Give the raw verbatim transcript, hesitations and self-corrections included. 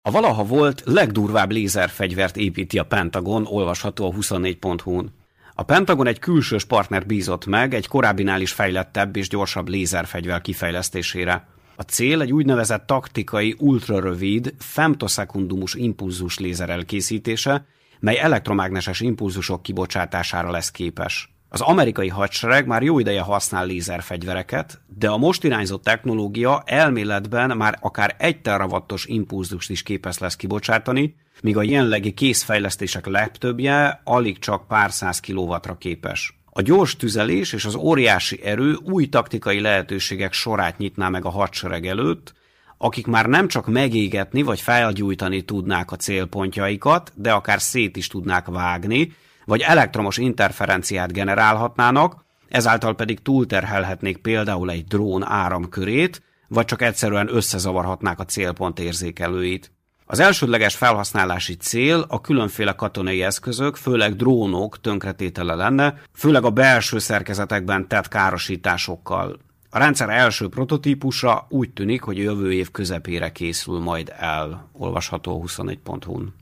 A valaha volt legdurvább lézerfegyvert építi a Pentagon, olvasható a huszonnégy pont hu-n. A Pentagon egy külsős partner bízott meg egy korábbinál is fejlettebb és gyorsabb lézerfegyver kifejlesztésére. A cél egy úgynevezett taktikai ultrarövid, femtoszekundumos impulzus lézer elkészítése, mely elektromágneses impulzusok kibocsátására lesz képes. Az amerikai hadsereg már jó ideje használ lézerfegyvereket, de a most irányzott technológia elméletben már akár egy terawattos impulzust is képes lesz kibocsátani, míg a jelenlegi készfejlesztések legtöbbje alig csak pár száz kilowattra képes. A gyors tüzelés és az óriási erő új taktikai lehetőségek sorát nyitná meg a hadsereg előtt, akik már nem csak megégetni vagy felgyújtani tudnák a célpontjaikat, de akár szét is tudnák vágni, vagy elektromos interferenciát generálhatnának, ezáltal pedig túlterhelhetnék például egy drón áramkörét, vagy csak egyszerűen összezavarhatnák a célpont érzékelőit. Az elsődleges felhasználási cél a különféle katonai eszközök, főleg drónok tönkretétele lenne, főleg a belső szerkezetekben tett károsításokkal. A rendszer első prototípusa úgy tűnik, hogy a jövő év közepére készül majd el, olvasható a huszonnégy pont hu-n.